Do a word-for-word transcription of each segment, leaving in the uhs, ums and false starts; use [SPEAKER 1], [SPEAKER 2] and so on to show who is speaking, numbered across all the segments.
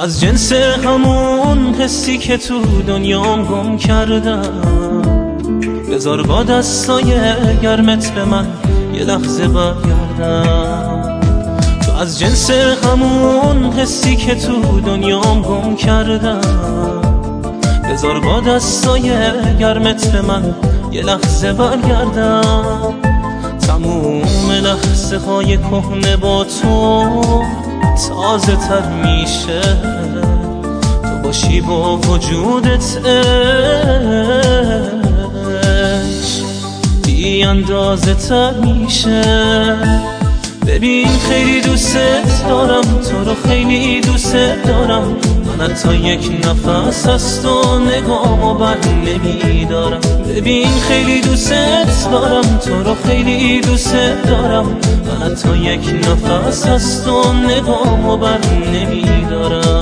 [SPEAKER 1] از جنس همون حسی که تو دنیام گم کردم، بذار با دستای گرمت به من یه لحظه برگردم. تو از جنس همون حسی که تو دنیام گم کردم، بذار با دستای گرمت به من یه لحظه برگردم. تموم لحظه های کهنه با تو تازه تر میشه، تو باشی با وجودت عشق بی اندازه تر میشه. ببین خیلی دوست دارم، تو رو خیلی دوست دارم، من حتی یک نفس از تو نگامو بر نمیدارم. ببین خیلی دوست دارم، تو رو خیلی دوست دارم، من حتی یک نفس از تو نگامو بر نمیدارم.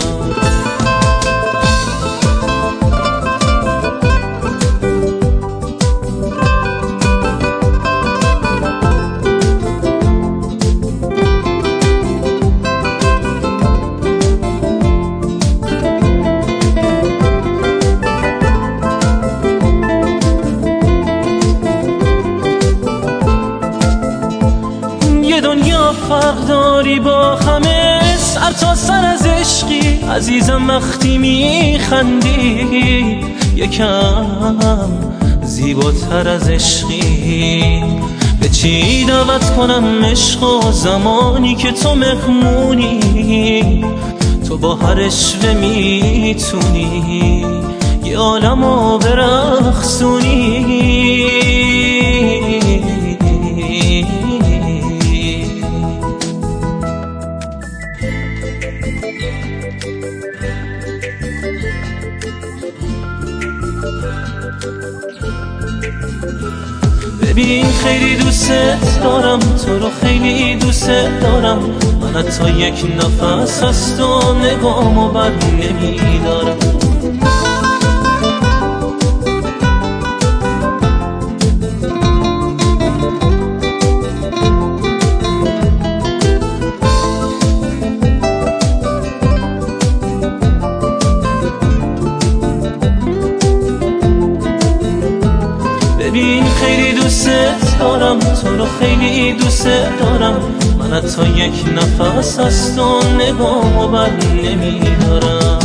[SPEAKER 1] دنیا فرق داری با همه، سر تا سر از عشقی عزیزم. وقتی میخندی یکم زیباتر از عشقی. به چی دعوت کنم عشق و زمانی که تو مهمونی، تو با هر اشوه میتونی یه عالمو برقصونی. ببین خیلی دوست دارم، تو رو خیلی دوست دارم، من حتی یک نفس از تو نگامو بر نمیدارم. ببین خیلی دوست دارم، تو رو خیلی دوست دارم، من حتی یک نفس از تو نگامو بر نمیدارم.